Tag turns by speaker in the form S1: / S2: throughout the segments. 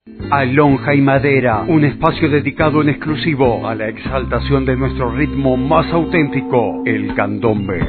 S1: Alonja y Madera, un espacio dedicado en exclusivo a la exaltación de nuestro ritmo más auténtico, el candombe.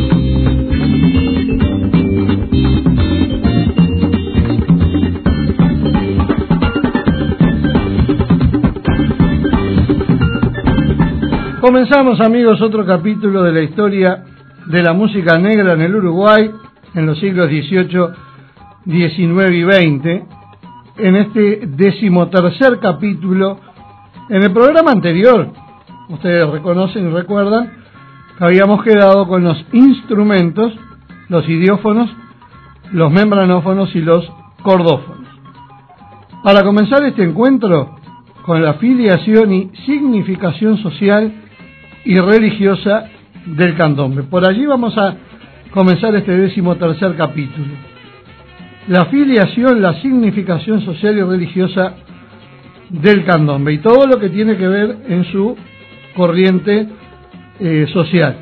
S2: Comenzamos, amigos, otro capítulo de la historia de la música negra en el Uruguay en los siglos XVIII, XIX y XX. En este 13º capítulo, en el programa anterior, ustedes reconocen y recuerdan que habíamos quedado con los instrumentos, los idiófonos, los membranófonos y los cordófonos. Para comenzar este encuentro con la filiación y significación social y religiosa del candombe. Por allí vamos a comenzar este 13º capítulo. La filiación, la significación social y religiosa del candombe y todo lo que tiene que ver en su corriente social.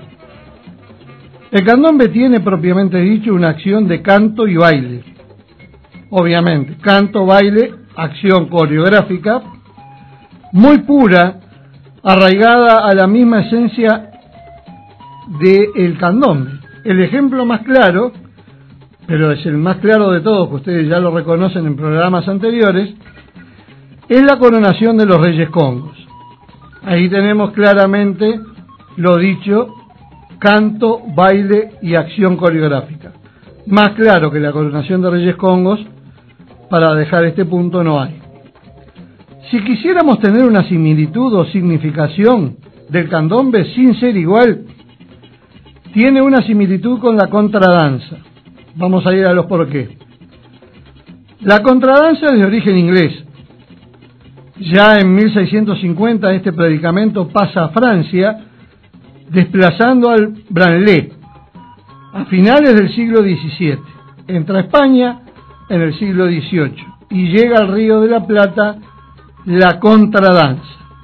S2: El candombe tiene, propiamente dicho, una acción de canto y baile. Obviamente, canto, baile, acción coreográfica, muy pura, arraigada a la misma esencia del candombe. El ejemplo más claro, pero es el más claro de todos, que ustedes ya lo reconocen en programas anteriores, es la coronación de los Reyes Congos. Ahí tenemos claramente lo dicho, canto, baile y acción coreográfica. Más claro que la coronación de Reyes Congos, para dejar este punto, no hay. Si quisiéramos tener una similitud o significación del candombe sin ser igual, tiene una similitud con la contradanza. Vamos a ir a los porqué. La contradanza es de origen inglés. Ya en 1650 este predicamento pasa a Francia, desplazando al branlé. A finales del siglo XVII, entra a España en el siglo XVIII y llega al Río de la Plata la contradanza.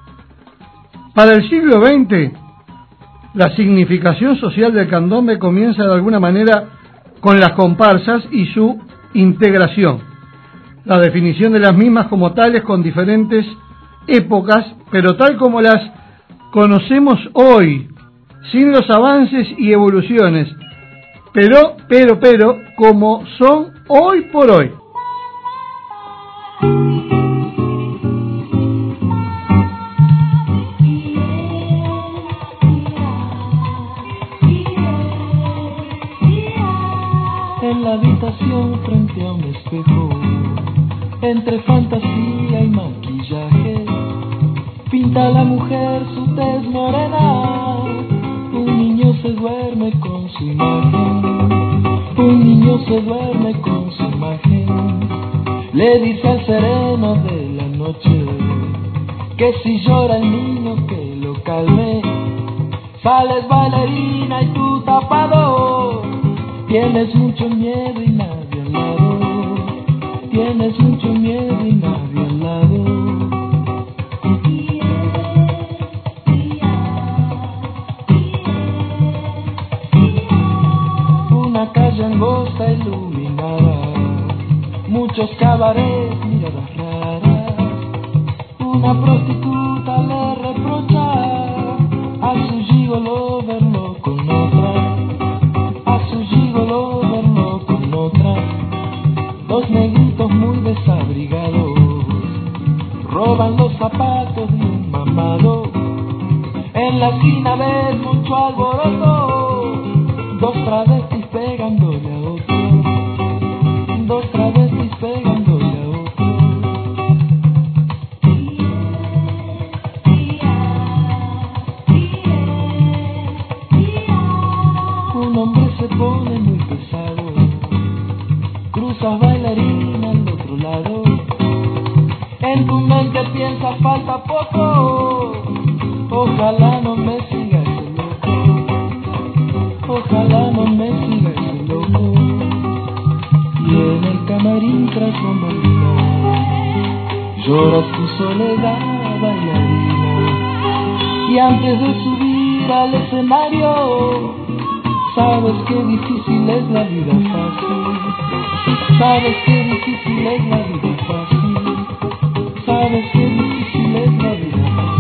S2: Para el siglo XX, la significación social del candombe comienza de alguna manera con las comparsas y su integración. La definición de las mismas como tales con diferentes épocas, pero tal como las conocemos hoy, sin los avances y evoluciones, pero, como son hoy por hoy.
S3: En la habitación frente a un espejo, entre fantasía y maquillaje, pinta la mujer su tez morena. Un niño se duerme con su imagen, un niño se duerme con su imagen. Le dice al sereno de la noche que si llora el niño que lo calme. Sales bailarina y tú tapado, tienes mucho miedo y nadie al lado, tienes mucho miedo y nadie al lado. Una calle angosta iluminada, muchos cabarets, miradas raras. Una prostituta le reprocha a su gigolo verlo con otra, a su gigolo verlo con otra. Dos negritos muy desabrigados roban los zapatos de un mamado. En la esquina ves mucho alboroto, dos travestis pegándole a otro, dos travestis pegándole a otro. Un hombre se pone muy pesado, cruzas bailarina al otro lado. En tu mente piensas falta poco, ojalá no me siga ese loco, ojalá no me siga ese loco. Y en el camarín tras bambalinas lloras tu soledad bailarina. Y antes de subir al escenario, sabes qué difícil es la vida fácil, sabes qué difícil es la vida fácil. sabes qué difícil es la vida.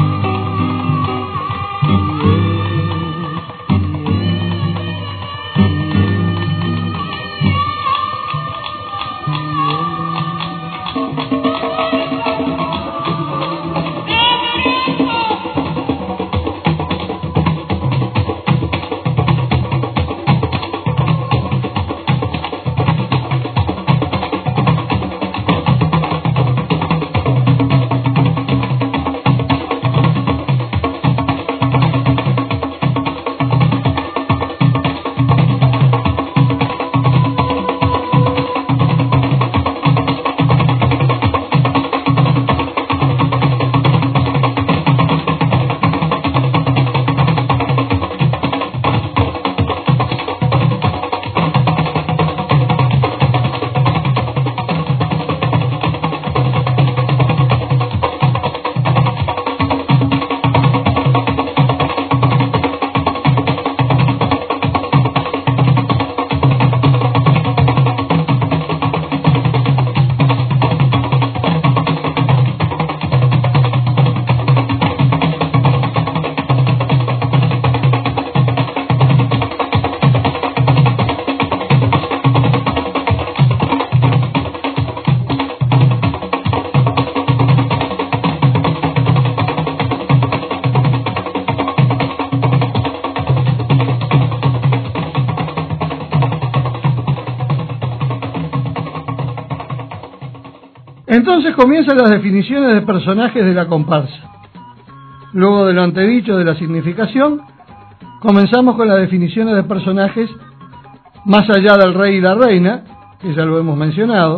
S2: Entonces comienzan las definiciones de personajes de la comparsa. Luego de lo antedicho de la significación, comenzamos con las definiciones de personajes más allá del rey y la reina, que ya lo hemos mencionado,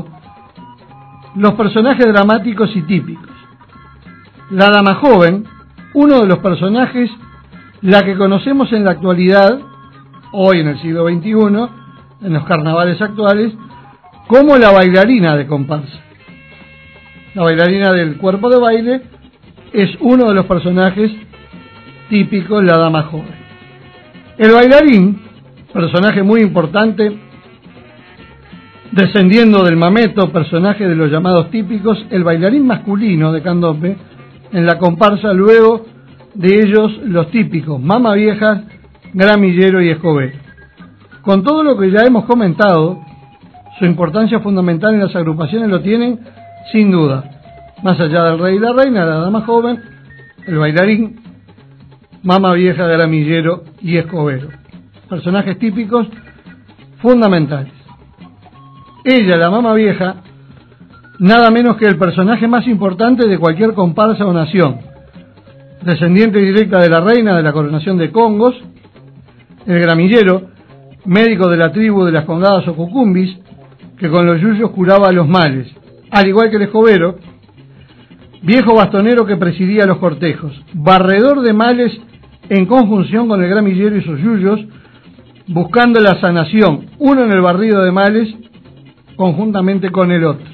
S2: los personajes dramáticos y típicos. La dama joven, uno de los personajes, la que conocemos en la actualidad, hoy en el siglo XXI, en los carnavales actuales, como la bailarina de comparsa. La bailarina del cuerpo de baile es uno de los personajes típicos, la dama joven. El bailarín, personaje muy importante, descendiendo del mameto, personaje de los llamados típicos, el bailarín masculino de candombe, en la comparsa, luego de ellos los típicos, mama vieja, gramillero y escobero. Con todo lo que ya hemos comentado, su importancia fundamental en las agrupaciones lo tienen, sin duda, más allá del rey y la reina, la dama joven, el bailarín, mama vieja, gramillero y escobero. Personajes típicos fundamentales. Ella, la mama vieja, nada menos que el personaje más importante de cualquier comparsa o nación. Descendiente directa de la reina de la coronación de Congos, el gramillero, médico de la tribu de las Congadas o Cucumbis, que con los yuyos curaba los males, al igual que el escobero, viejo bastonero que presidía los cortejos, barredor de males en conjunción con el gramillero y sus yuyos, buscando la sanación, uno en el barrido de males, conjuntamente con el otro.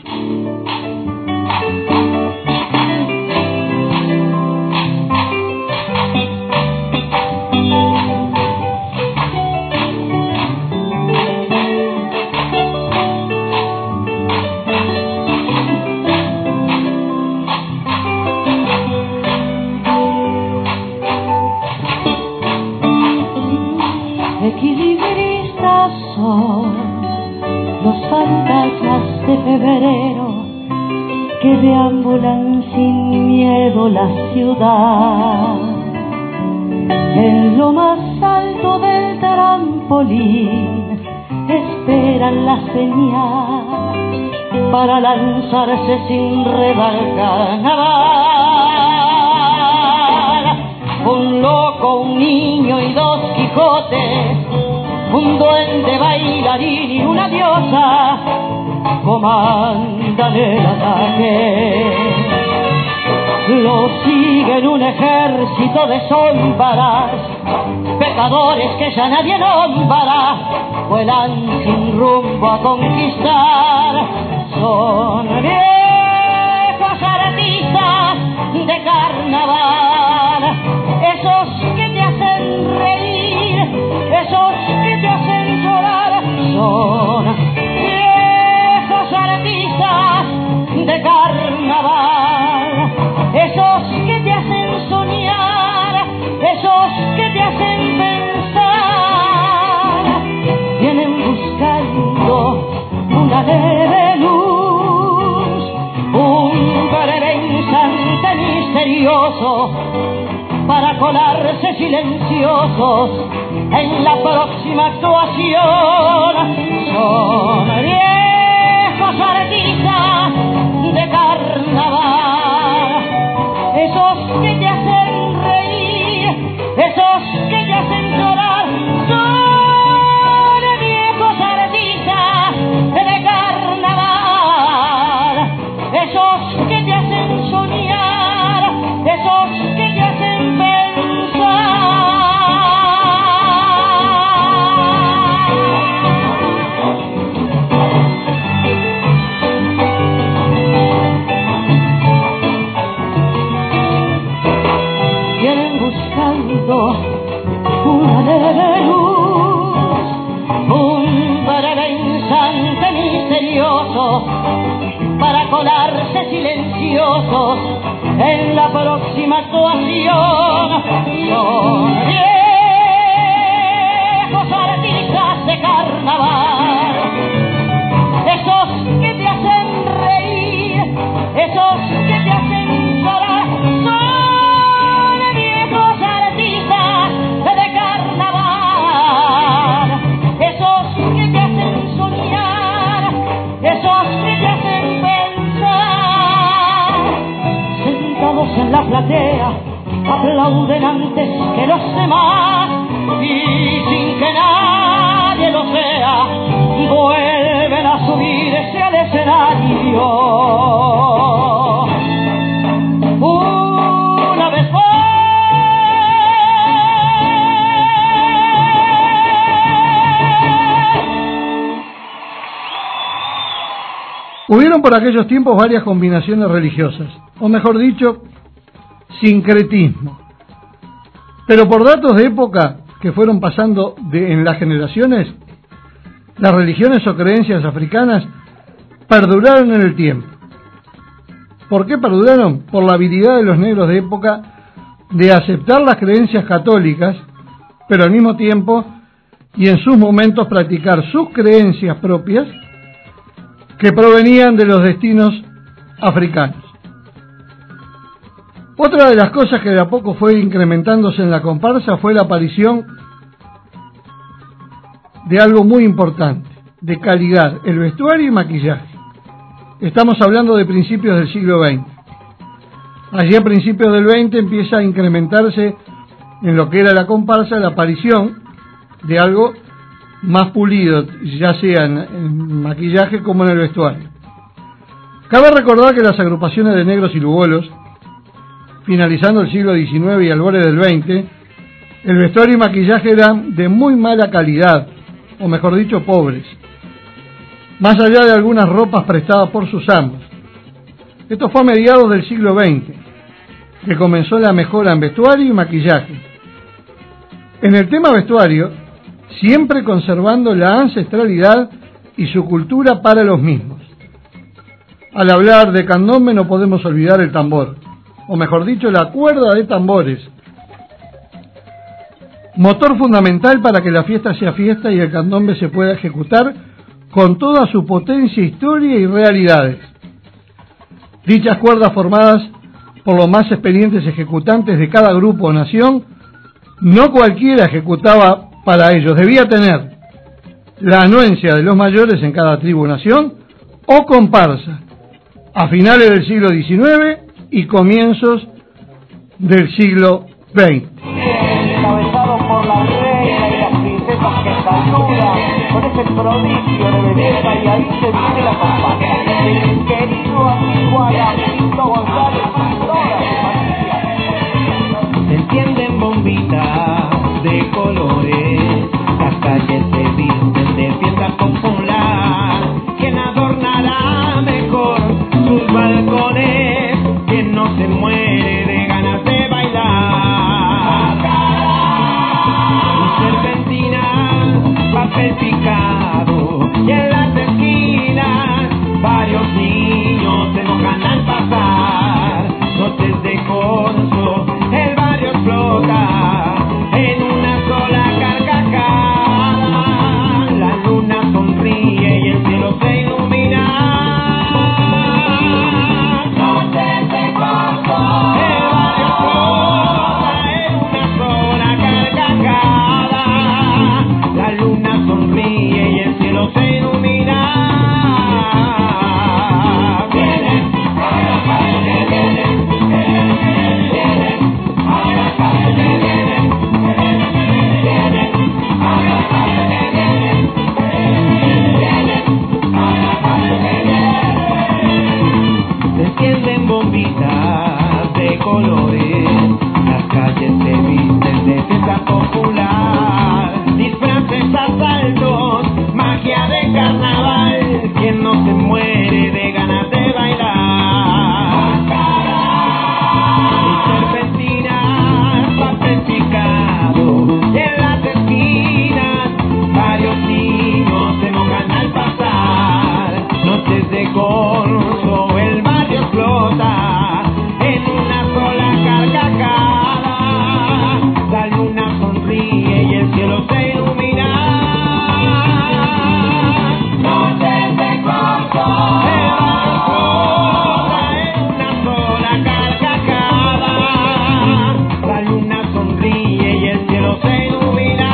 S4: Equilibristas son los fantasmas de febrero que deambulan sin miedo la ciudad. En lo más alto del trampolín esperan la señal para lanzarse sin rebalcar. Un loco, un niño y dos Quijotes, un duende bailarín y una diosa comandan el ataque. Lo siguen un ejército de sombras, pecadores que ya nadie nombra, vuelan sin rumbo a conquistar. Son viejos artistas de carnaval, esos que te hacen reír, esos que te hacen llorar. Son viejos artistas de carnaval. instante misterioso para colarse silenciosos en la próxima actuación. Son viejos artistas de carnaval, esos que te hacen reír, esos que te hacen llorar. Son viejos artistas de carnaval, esos que te hacen soñar, esos que te hacen pensar. Vienen buscando una leve luz, un breve instante misterioso para colarse silenciosos en la próxima actuación. Son viejos artistas de carnaval, esos que te hacen reír, esos que te hacen llorar. Son viejos artistas de carnaval, esos que te hacen soñar, esos que te hacen pensar. Sentados en la platea aplauden antes que los demás y sin que nadie lo sea vuelven a subirse al escenario una vez más.
S2: Hubieron por aquellos tiempos varias combinaciones religiosas, o mejor dicho, sincretismo. Pero por datos de época que fueron pasando en las generaciones, las religiones o creencias africanas perduraron en el tiempo. ¿Por qué perduraron? Por la habilidad de los negros de época de aceptar las creencias católicas, pero al mismo tiempo y en sus momentos practicar sus creencias propias que provenían de los destinos africanos. Otra de las cosas que de a poco fue incrementándose en la comparsa fue la aparición de algo muy importante, de calidad, el vestuario y maquillaje. Estamos hablando de principios del siglo XX. Allí a principios del XX empieza a incrementarse en lo que era la comparsa la aparición de algo más pulido, ya sea en maquillaje como en el vestuario. Cabe recordar que las agrupaciones de negros y lugolos, finalizando el siglo XIX y al borde del XX, el vestuario y maquillaje eran de muy mala calidad, o mejor dicho, pobres, más allá de algunas ropas prestadas por sus amos. Esto fue a mediados del siglo XX, que comenzó la mejora en vestuario y maquillaje. En el tema vestuario, siempre conservando la ancestralidad y su cultura para los mismos. Al hablar de candombe no podemos olvidar el tambor, o mejor dicho, la cuerda de tambores, motor fundamental para que la fiesta sea fiesta y el candombe se pueda ejecutar con toda su potencia, historia y realidades. Dichas cuerdas formadas por los más experientes ejecutantes de cada grupo o nación, no cualquiera ejecutaba para ellos, debía tener la anuencia de los mayores en cada tribu o nación o comparsa, a finales del siglo XIX y comienzos del siglo XX.
S5: Encabezado por la reina y las princesas que saludan con ese prodigio de belleza, y ahí se viene la comparsa. El querido amigo Agapito González y toda su familia.
S6: Se encienden bombitas de colores, las calles se visten de fiesta popular. ¿Quién adornará mejor sus balcones? ¿Quién no se muere de ganas de bailar? Serpentina, papel picado, y en las esquinas varios niños se mojan al pasar. Noches de corso, el barrio explota en una sola carcajada. La luna sonríe y el cielo se ilumina. Noches de corso. casitas de colores, las calles se visten de fiesta popular, disfraces, asaltos, magia de carnaval, quien no se muere de ganas de bailar. Serpentinas, papel picado, y en las esquinas varios niños se mojan al pasar. Noches de corso, el barrio explota en una sola carcajada. La luna sonríe y el cielo se ilumina. Noches de corso, el barrio explota en una sola carcajada. La luna sonríe y el cielo se ilumina.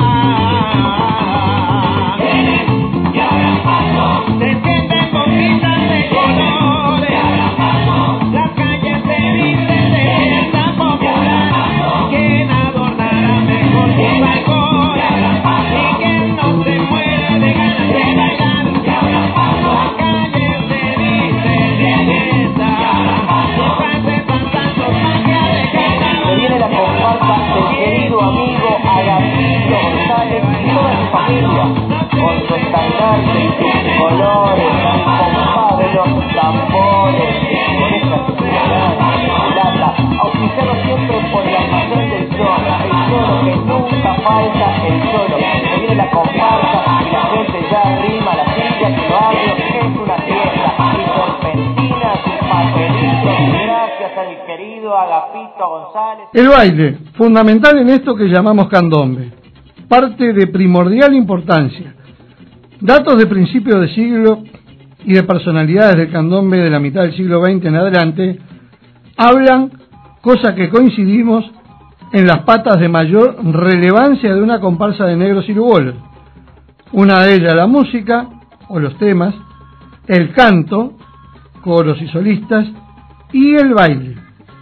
S6: Y ahora paso, se sienten bonitas de colores. Las calles se visten de fiesta popular. Quien adornará mejor sus balcones y quien no se muere de ganas de bailar. Las calles se visten de fiesta. Disfraces, asaltos, magia de
S5: Se viene la
S6: carnaval.
S5: comparsa del querido amigo Agapito González y toda su familia, con su estandarte y sus colores, con Pablo, tambores, orejas plata, auspiciado siempre por el almacén del Cholo, el Cholo que nunca falta, el Cholo. Se viene la comparsa y la gente ya arrima las sillas y los barrios, es una fiesta, y serpentinas y papelitos, gracias al querido Agapito González.
S2: El baile, fundamental en esto que llamamos candombe, parte de primordial importancia. Datos de principios de siglo y de personalidades del candombe de la mitad del siglo XX en adelante hablan, cosa que coincidimos, en las patas de mayor relevancia de una comparsa de negros y lugolos. Una de ellas la música, o los temas, el canto, coros y solistas, y el baile.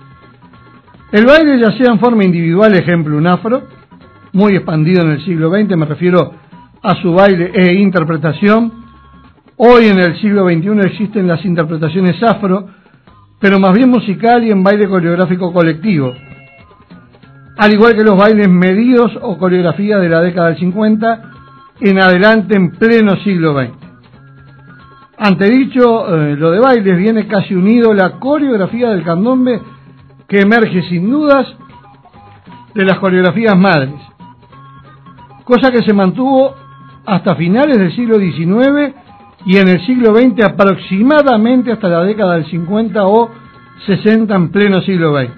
S2: El baile, ya sea en forma individual, ejemplo un afro, muy expandido en el siglo XX, me refiero a su baile e interpretación. Hoy en el siglo XXI existen las interpretaciones afro, pero más bien musical y en baile coreográfico colectivo, al igual que los bailes medidos o coreografías de la década del 50 en adelante en pleno siglo XX. Ante dicho, lo de bailes, viene casi unido la coreografía del candombe, que emerge sin dudas de las coreografías madres, cosa que se mantuvo hasta finales del siglo XIX y en el siglo XX aproximadamente hasta la década del 50 o 60 en pleno siglo XX.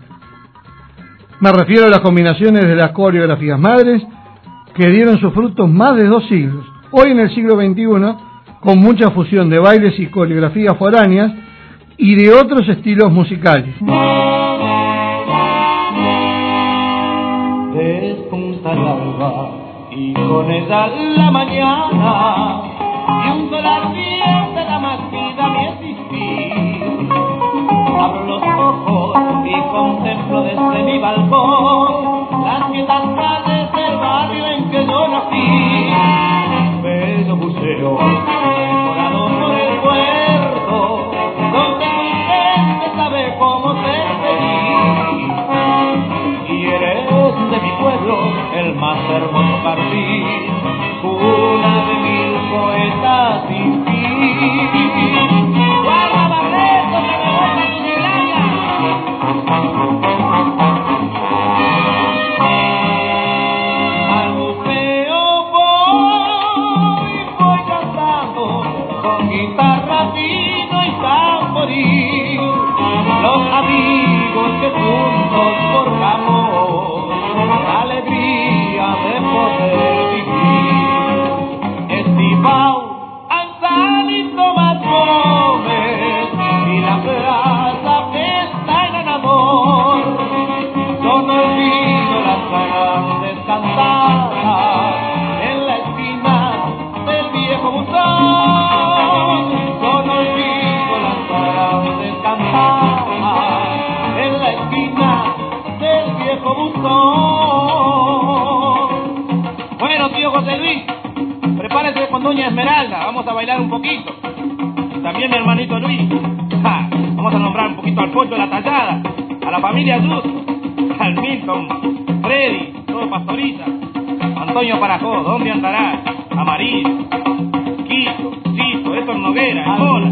S2: Me refiero a las combinaciones de las coreografías madres que dieron sus frutos más de 2 siglos. Hoy en el siglo XXI, con mucha fusión de bailes y coreografías foráneas y de otros estilos musicales.
S3: Despunta el alba y con ella la mañana, y un sol ardiente da más vida a mi existir. Abro los ojos y contemplo desde mi balcón las quietas calles del barrio en que yo nací. Bello museo decorado por el puerto, donde mi gente sabe cómo ser feliz. Y eres de mi pueblo el más hermoso jardín, cuna de 1000 poetas sin fin. ¡Guarda Barreto, que me voy a tu Celaya! Al museo voy cantando, con guitarra, vino y tamboril, los amigos que juntos forjamos la alegría de poder vivir. Estimao, Ansalito más Gómez y la plaza que está en amor. Yo no olvido las grandes cantadas en la esquina del viejo buzón. Yo no olvido las grandes cantadas en la esquina del viejo buzón. Bueno, tío José Luis, prepárese con doña Esmeralda, vamos a bailar un poquito.
S6: también mi hermanito Luis. Ja, vamos a nombrar un poquito al Pocho de la Tallada, a la familia Luz, al Milton, Freddy, todo Pastoriza, Antonio Parajó, ¿dónde andará? Amarillo, Quito, Cito, Héctor Noguera, Mola.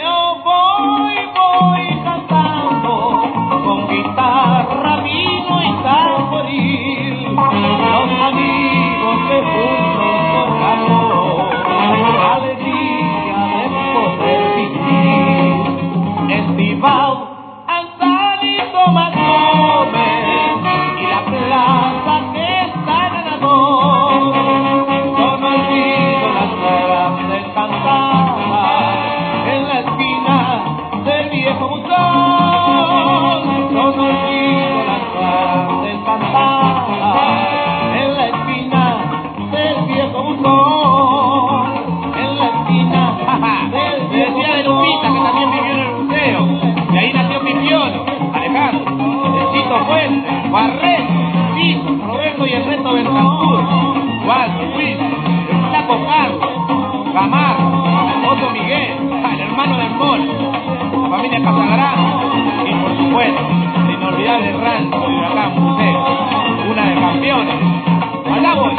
S3: Voy cantando con guitarra, vino y tamboril, los amigos que juntos forjamos alegría de poder vivir. Estimado Antanito Matome y la plaza que está en el amor, no olvido las horas de cantar en la esquina del viejo buzón, no olvido las horas de cantar en la esquina del viejo buzón, en la esquina del viejo
S6: Decía de Lupita, que también vivió en el museo, y ahí nació Pipiolo, Alejandro, Cito Fuente, Barret, Cito, Roberto y el resto del Cancún, Waldo, Luis, el Flaco Carlos, Camargo, Otto Miguel, el hermano del Mol, la familia Casagrande, y por supuesto, el inolvidable rancho de Huracán Museo, una de campeones. ¡Allá voy!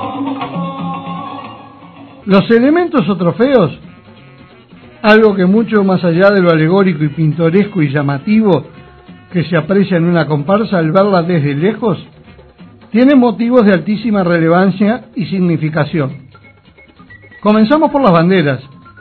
S2: Los elementos o trofeos, algo que mucho más allá de lo alegórico y pintoresco y llamativo que se aprecia en una comparsa al verla desde lejos, tienen motivos de altísima relevancia y significación. Comenzamos por las banderas.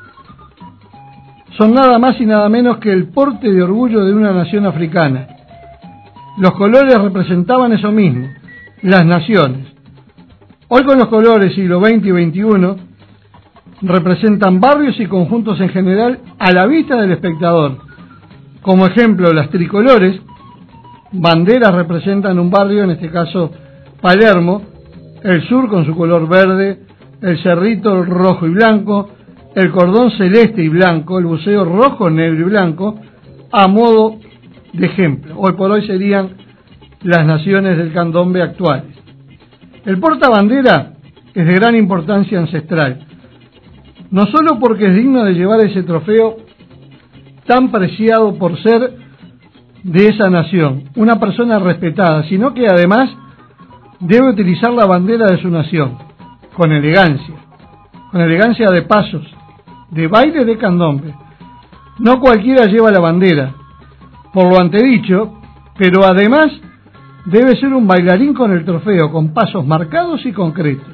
S2: Son nada más y nada menos que el porte de orgullo de una nación africana. Los colores representaban eso mismo, las naciones. Hoy con los colores siglo XX y XXI representan barrios y conjuntos en general a la vista del espectador. Como ejemplo, las tricolores, banderas representan un barrio, en este caso Palermo, el sur con su color verde, el cerrito rojo y blanco, el cordón celeste y blanco, el buceo rojo, negro y blanco, a modo de ejemplo. Hoy por hoy serían las naciones del candombe actuales. El portabandera es de gran importancia ancestral, no solo porque es digno de llevar ese trofeo tan preciado por ser de esa nación, una persona respetada, sino que además debe utilizar la bandera de su nación, con elegancia de pasos, de baile de candombe. No cualquiera lleva la bandera, por lo antedicho, pero además debe ser un bailarín con el trofeo, con pasos marcados y concretos.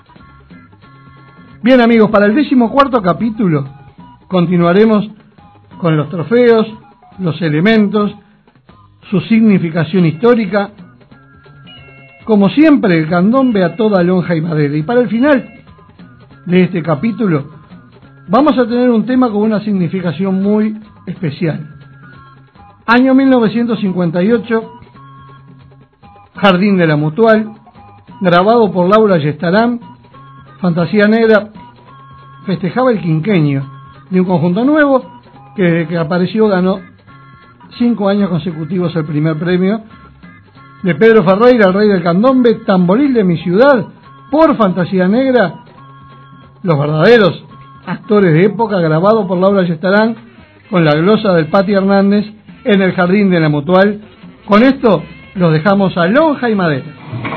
S2: Bien amigos, para el 14º capítulo continuaremos con los trofeos, los elementos, su significación histórica, como siempre el candombe a toda lonja y madera. Y para el final de este capítulo vamos a tener un tema con una significación muy especial. Año 1958, Jardín de la Mutual, grabado por Laura Yestarán. Fantasía Negra festejaba el quinquenio de un conjunto nuevo que desde que apareció ganó 5 años consecutivos el primer premio de Pedro Ferreira, el rey del candombe, Tamboril de mi ciudad, por Fantasía Negra, los verdaderos actores de época, grabado por Laura Yestarán con la glosa del Pati Hernández en el Jardín de la Mutual. Con esto los dejamos a lonja y madera.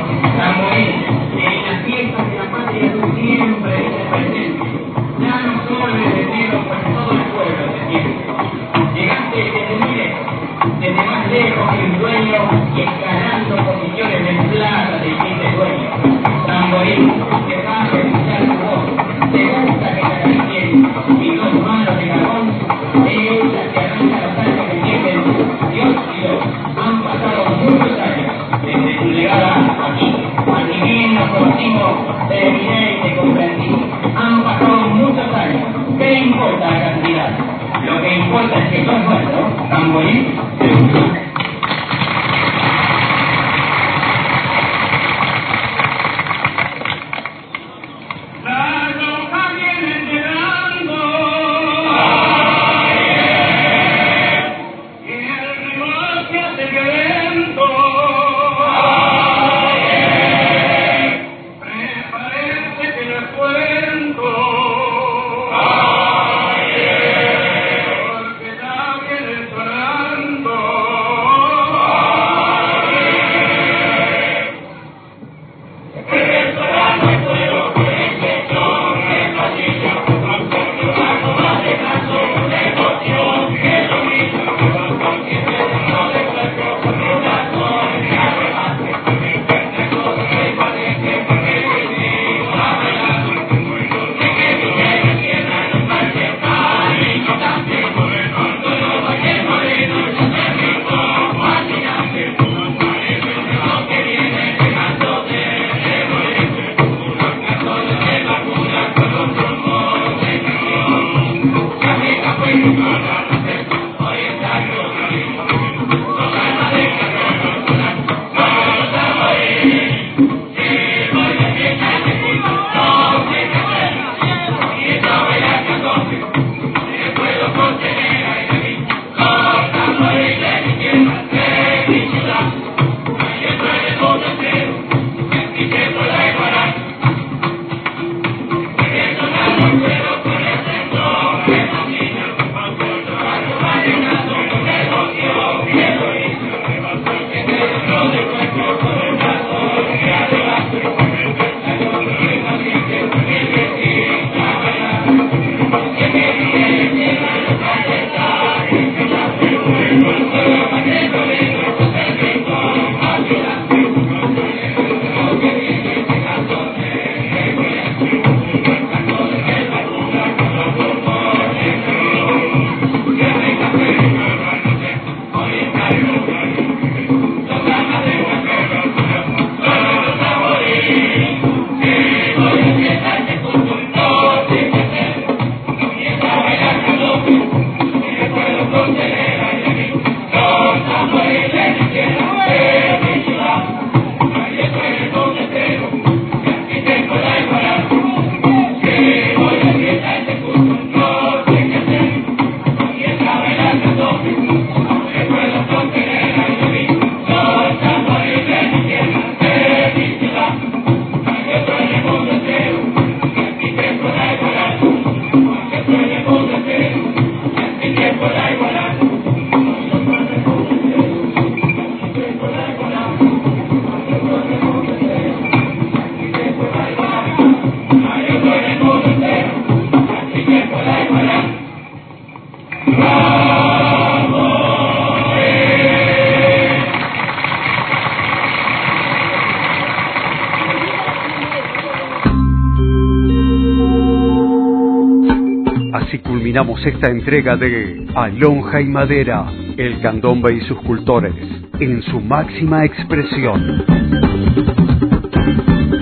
S7: Y escalando posiciones de plata de quien dueño. Tamboril, que sabe escuchar tu voz, te gusta que te acaricien, y dos manos de carbón, de ellas que arranca los años que tienen. Dios y Dios, han pasado muchos años desde tu llegada aquí. Aquí bien nos conocimos, te miré y te comprendí. Han pasado muchos años, ¿qué importa la cantidad? Lo que importa es que sos nuestro, Tamboril, te gusta.
S8: Prepárense que les cuento.
S1: Así culminamos esta entrega de Alonja y Madera, el candombe y sus cultores, en su máxima expresión.